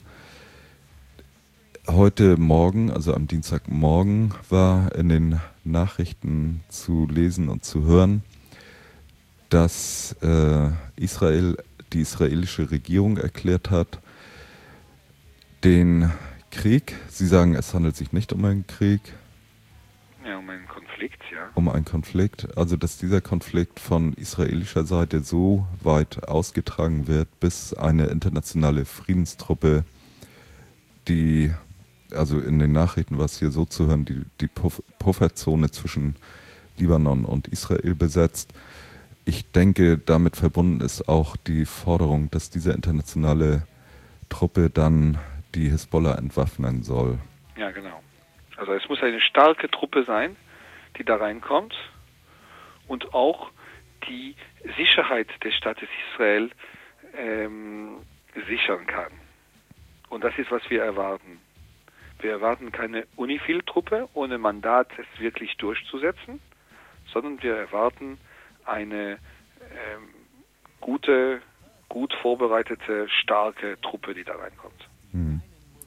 Heute Morgen, also am Dienstagmorgen, war in den Nachrichten zu lesen und zu hören, dass äh, Israel, die israelische Regierung erklärt hat, den Krieg, Sie sagen, es handelt sich nicht um einen Krieg. Ja, um einen Konflikt, ja. Um einen Konflikt, also dass dieser Konflikt von israelischer Seite so weit ausgetragen wird, bis eine internationale Friedenstruppe, die, also in den Nachrichten war es hier so zu hören, die, die Puff- Pufferzone zwischen Libanon und Israel besetzt. Ich denke, damit verbunden ist auch die Forderung, dass diese internationale Truppe dann die Hisbollah entwaffnen soll. Ja, genau. Also es muss eine starke Truppe sein, die da reinkommt und auch die Sicherheit des Staates Israel ähm, sichern kann. Und das ist, was wir erwarten. Wir erwarten keine UNIFIL-Truppe ohne Mandat, es wirklich durchzusetzen, sondern wir erwarten eine ähm, gute, gut vorbereitete, starke Truppe, die da reinkommt. Hm.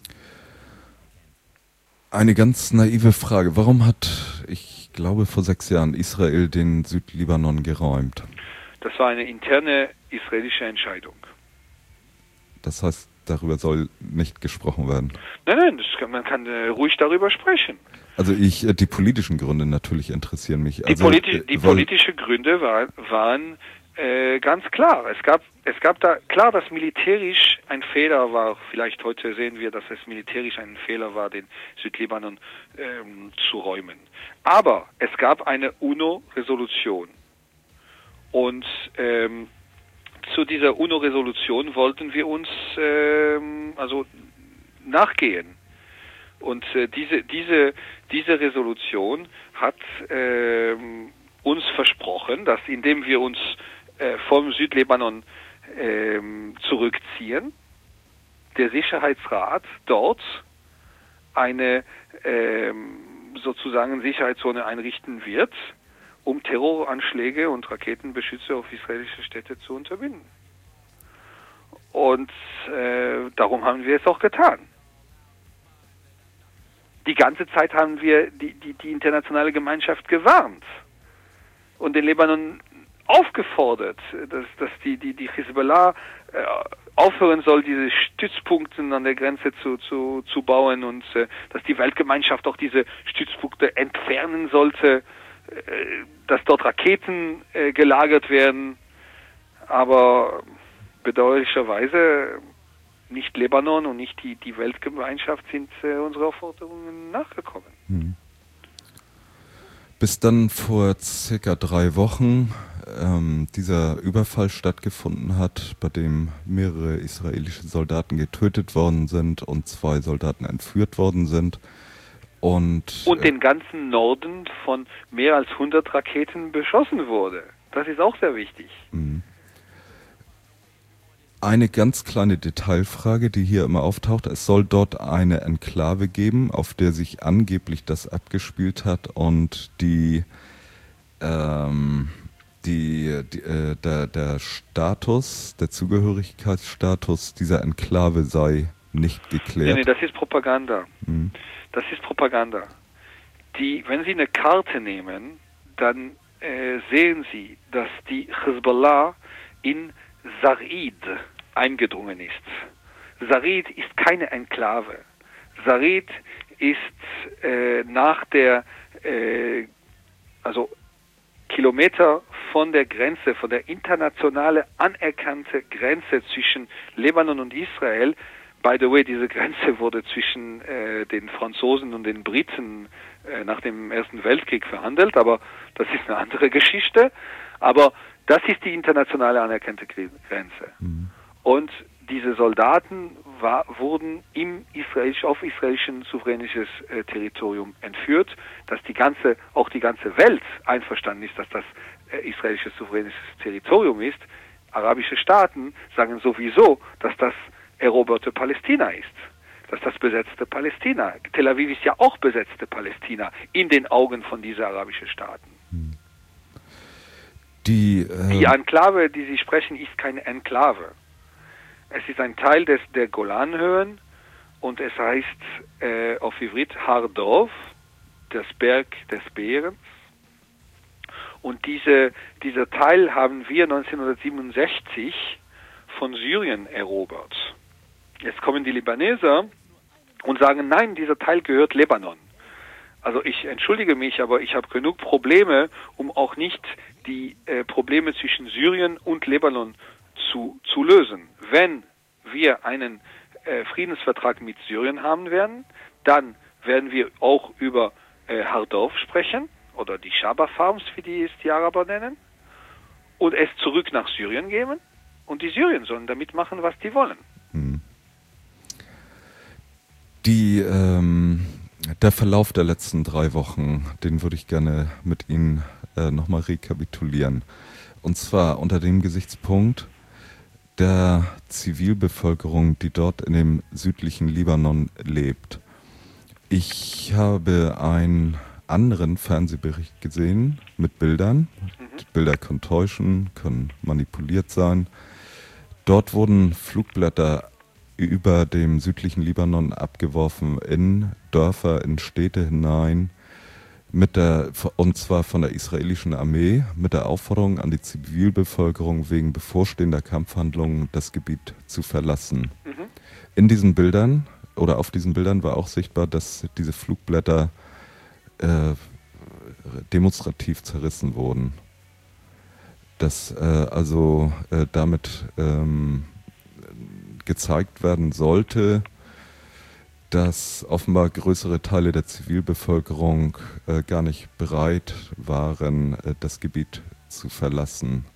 Eine ganz naive Frage. Warum hat, ich glaube, vor sechs Jahren Israel den Südlibanon geräumt? Das war eine interne israelische Entscheidung. Das heißt, darüber soll nicht gesprochen werden? Nein, nein, das kann, man kann äh, ruhig darüber sprechen. Also ich, äh, die politischen Gründe natürlich interessieren mich. Die, also, politi äh, die politischen Gründe war, waren äh, ganz klar. Es gab, es gab da, klar, dass militärisch ein Fehler war. Vielleicht heute sehen wir, dass es militärisch ein Fehler war, den Südlibanon ähm, zu räumen. Aber es gab eine UNO-Resolution. Und ähm, zu dieser UNO-Resolution wollten wir uns ähm, also nachgehen. Und äh, diese, diese, diese Resolution hat ähm, uns versprochen, dass indem wir uns äh, vom Südlibanon ähm, zurückziehen, der Sicherheitsrat dort eine ähm, sozusagen Sicherheitszone einrichten wird, um Terroranschläge und Raketenbeschütze auf israelische Städte zu unterbinden. Und äh, darum haben wir es auch getan. Die ganze Zeit haben wir die, die, die internationale Gemeinschaft gewarnt und den Libanon aufgefordert, dass, dass die, die, die Hisbollah äh, aufhören soll, diese Stützpunkte an der Grenze zu, zu, zu bauen und äh, dass die Weltgemeinschaft auch diese Stützpunkte entfernen sollte, äh, dass dort Raketen äh, gelagert werden. Aber bedauerlicherweise nicht Libanon und nicht die, die Weltgemeinschaft sind äh, unsere Aufforderungen nachgekommen. Hm. Bis dann vor circa drei Wochen ähm, dieser Überfall stattgefunden hat, bei dem mehrere israelische Soldaten getötet worden sind und zwei Soldaten entführt worden sind. Und, und äh, den ganzen Norden von mehr als hundert Raketen beschossen wurde. Das ist auch sehr wichtig. Mh. Eine ganz kleine Detailfrage, die hier immer auftaucht. Es soll dort eine Enklave geben, auf der sich angeblich das abgespielt hat und die, ähm, die, die äh, der, der Status, der Zugehörigkeitsstatus dieser Enklave sei nicht geklärt. Nee, nee, das ist Propaganda. Mhm. Das ist Propaganda. Die, wenn Sie eine Karte nehmen, dann äh, sehen Sie, dass die Hisbollah in Sarid eingedrungen ist. Sarid ist keine Enklave. Sarid ist äh, nach der, äh, also Kilometer von der Grenze, von der internationale anerkannte Grenze zwischen Libanon und Israel. By the way, diese Grenze wurde zwischen äh, den Franzosen und den Briten äh, nach dem Ersten Weltkrieg verhandelt, aber das ist eine andere Geschichte. Aber das ist die internationale anerkannte Grenze. Mhm. Und diese Soldaten war, wurden im israelisch, auf israelischem souveränisches äh, Territorium entführt, dass die ganze, auch die ganze Welt einverstanden ist, dass das äh, israelisches souveränisches Territorium ist. Arabische Staaten sagen sowieso, dass das eroberte Palästina ist, dass das besetzte Palästina. Tel Aviv ist ja auch besetzte Palästina in den Augen von diesen arabischen Staaten. Die, äh die Enklave, die Sie sprechen, ist keine Enklave. Es ist ein Teil des, der Golanhöhen und es heißt äh, auf Ivrit Har Dov, das Berg des Bärens. Und diese, dieser Teil haben wir neunzehnhundertsiebenundsechzig von Syrien erobert. Jetzt kommen die Libaneser und sagen, nein, dieser Teil gehört Libanon. Also ich entschuldige mich, aber ich habe genug Probleme, um auch nicht die äh, Probleme zwischen Syrien und Libanon zu, zu lösen. Wenn wir einen äh, Friedensvertrag mit Syrien haben werden, dann werden wir auch über äh, Har Dov sprechen, oder die Shaba Farms, wie die es die Araber nennen, und es zurück nach Syrien geben, und die Syrien sollen damit machen, was die wollen. Hm. Die, ähm, der Verlauf der letzten drei Wochen, den würde ich gerne mit Ihnen äh, nochmal rekapitulieren. Und zwar unter dem Gesichtspunkt der Zivilbevölkerung, die dort in dem südlichen Libanon lebt. Ich habe einen anderen Fernsehbericht gesehen mit Bildern. Mhm. Die Bilder können täuschen, können manipuliert sein. Dort wurden Flugblätter über dem südlichen Libanon abgeworfen in Dörfer, in Städte hinein, mit der, und zwar von der israelischen Armee, mit der Aufforderung an die Zivilbevölkerung wegen bevorstehender Kampfhandlungen das Gebiet zu verlassen. Mhm. In diesen Bildern oder auf diesen Bildern war auch sichtbar, dass diese Flugblätter äh, demonstrativ zerrissen wurden. Dass äh, also äh, damit ähm, gezeigt werden sollte, dass offenbar größere Teile der Zivilbevölkerung äh, gar nicht bereit waren, äh, das Gebiet zu verlassen.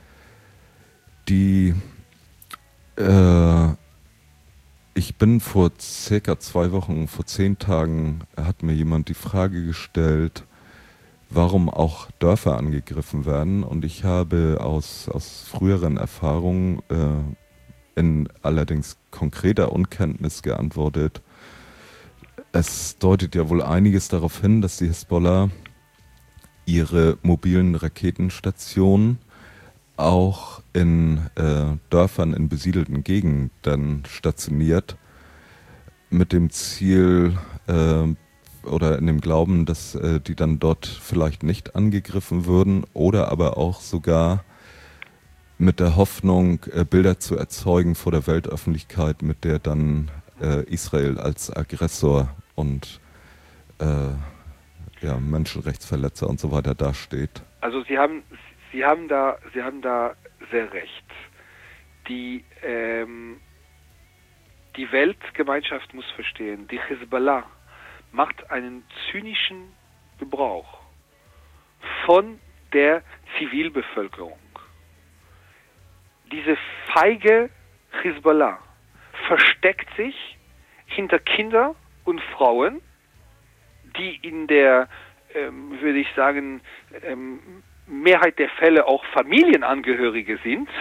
Die, äh, ich bin vor circa zwei Wochen, vor zehn Tagen, hat mir jemand die Frage gestellt, warum auch Dörfer angegriffen werden. Und ich habe aus, aus früheren Erfahrungen äh, in allerdings konkreter Unkenntnis geantwortet. Es deutet ja wohl einiges darauf hin, dass die Hisbollah ihre mobilen Raketenstationen auch in äh, Dörfern in besiedelten Gegenden stationiert, mit dem Ziel äh, oder in dem Glauben, dass äh, die dann dort vielleicht nicht angegriffen würden oder aber auch sogar mit der Hoffnung, äh, Bilder zu erzeugen vor der Weltöffentlichkeit, mit der dann äh, Israel als Aggressor und äh, ja, Menschenrechtsverletzer und so weiter dasteht. Also Sie haben, Sie haben da, Sie haben da sehr recht. Die, ähm, die Weltgemeinschaft muss verstehen, die Hisbollah macht einen zynischen Gebrauch von der Zivilbevölkerung. Diese feige Hisbollah versteckt sich hinter Kinder und Frauen, die in der, ähm, würde ich sagen, ähm, Mehrheit der Fälle auch Familienangehörige sind,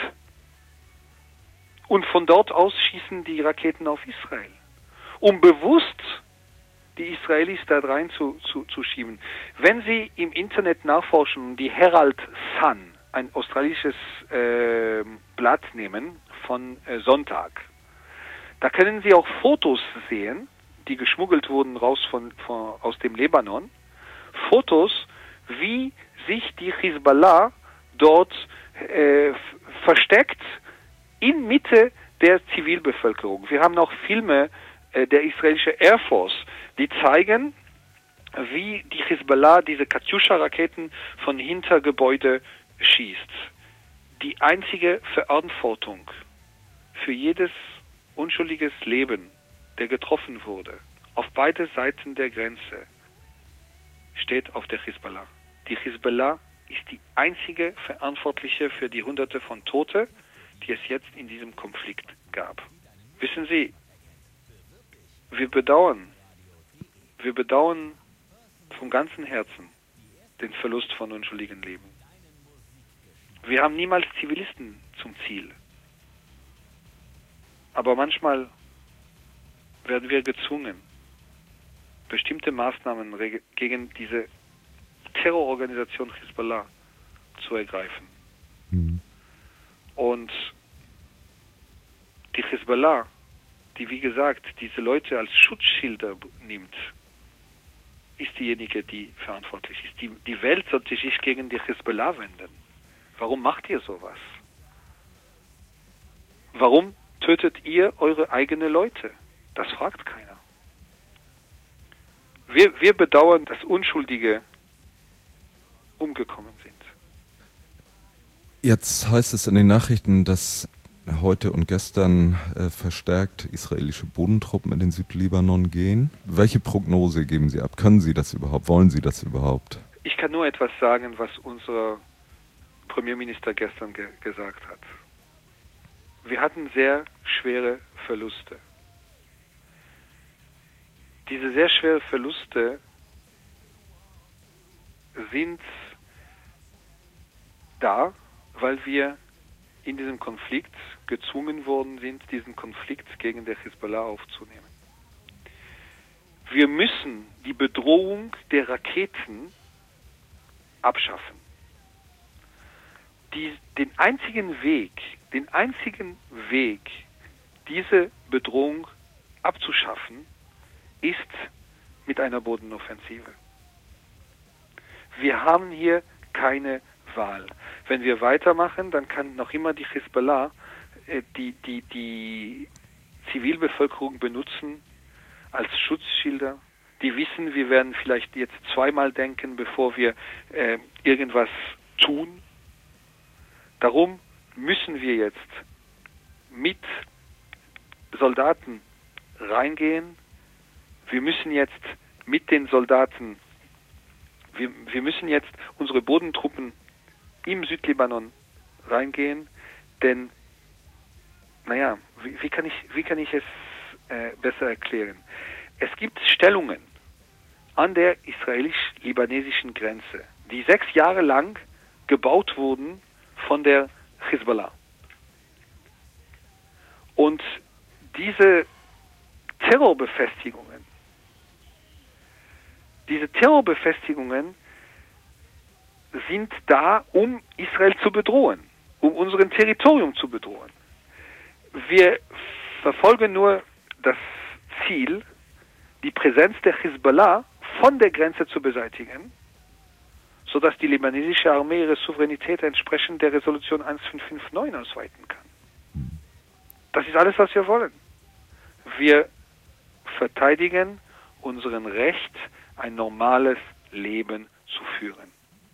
und von dort aus schießen die Raketen auf Israel, um bewusst die Israelis da rein zu, zu, zu schieben. Wenn Sie im Internet nachforschen, die Herald Sun, ein australisches äh, Blatt nehmen von äh, Sonntag, da können Sie auch Fotos sehen, die geschmuggelt wurden raus von, von, aus dem Libanon. Fotos, wie sich die Hisbollah dort äh, versteckt in Mitte der Zivilbevölkerung. Wir haben auch Filme äh, der israelischen Air Force, die zeigen, wie die Hisbollah diese Katyusha-Raketen von Hintergebäude schießt. Die einzige Verantwortung für jedes unschuldiges Leben, der getroffen wurde, auf beide Seiten der Grenze, steht auf der Hisbollah. Die Hisbollah ist die einzige Verantwortliche für die Hunderte von Toten, die es jetzt in diesem Konflikt gab. Wissen Sie, wir bedauern, wir bedauern vom ganzen Herzen den Verlust von unschuldigen Leben. Wir haben niemals Zivilisten zum Ziel. Aber manchmal werden wir gezwungen, bestimmte Maßnahmen gegen diese Terrororganisation Hisbollah zu ergreifen. Mhm. Und die Hisbollah, die wie gesagt diese Leute als Schutzschilder nimmt, ist diejenige, die verantwortlich ist. Die, die Welt sollte sich gegen die Hisbollah wenden. Warum macht ihr sowas? Warum tötet ihr eure eigenen Leute? Das fragt keiner. Wir, wir bedauern, dass Unschuldige umgekommen sind. Jetzt heißt es in den Nachrichten, dass heute und gestern äh, verstärkt israelische Bodentruppen in den Südlibanon gehen. Welche Prognose geben Sie ab? Können Sie das überhaupt? Wollen Sie das überhaupt? Ich kann nur etwas sagen, was unser Premierminister gestern ge- gesagt hat. Wir hatten sehr schwere Verluste. Diese sehr schweren Verluste sind da, weil wir in diesem Konflikt gezwungen worden sind, diesen Konflikt gegen die Hisbollah aufzunehmen. Wir müssen die Bedrohung der Raketen abschaffen. Die, den einzigen Weg, den einzigen Weg, diese Bedrohung abzuschaffen, ist mit einer Bodenoffensive. Wir haben hier keine Wahl. Wenn wir weitermachen, dann kann noch immer die Hisbollah äh, die, die, die Zivilbevölkerung benutzen als Schutzschilder. Die wissen, wir werden vielleicht jetzt zweimal denken, bevor wir äh, irgendwas tun. Darum müssen wir jetzt mit Soldaten reingehen. Wir müssen jetzt mit den Soldaten, wir, wir müssen jetzt unsere Bodentruppen im Südlibanon reingehen, denn, naja, wie, wie, kann, ich, wie kann ich es äh, besser erklären? Es gibt Stellungen an der israelisch-libanesischen Grenze, die sechs Jahre lang gebaut wurden von der Hisbollah. Und diese Terrorbefestigungen, diese Terrorbefestigungen sind da, um Israel zu bedrohen, um unser Territorium zu bedrohen. Wir verfolgen nur das Ziel, die Präsenz der Hisbollah von der Grenze zu beseitigen, sodass die libanesische Armee ihre Souveränität entsprechend der Resolution fünfzehnhundertneunundfünfzig ausweiten kann. Das ist alles, was wir wollen. Wir verteidigen unseren Recht, ein normales Leben zu führen.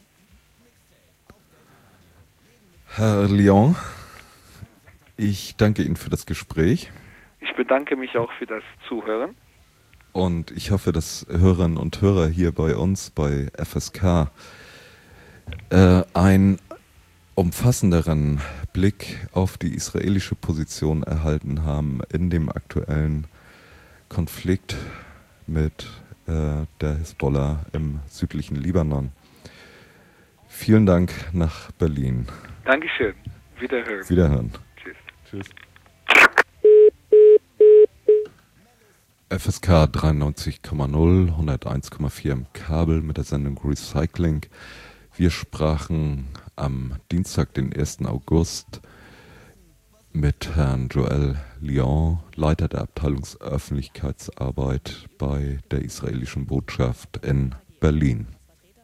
Herr Lyon, ich danke Ihnen für das Gespräch. Ich bedanke mich auch für das Zuhören. Und ich hoffe, dass Hörerinnen und Hörer hier bei uns, bei F S K, äh, einen umfassenderen Blick auf die israelische Position erhalten haben in dem aktuellen Konflikt mit äh, der Hisbollah im südlichen Libanon. Vielen Dank nach Berlin. Dankeschön. Wiederhören. Wiederhören. Tschüss. Tschüss. F S K dreiundneunzig Komma null, hunderteins Komma vier im Kabel mit der Sendung Recycling. Wir sprachen am Dienstag, den ersten August, mit Herrn Joel Lyon, Leiter der Abteilung Öffentlichkeitsarbeit bei der israelischen Botschaft in Berlin.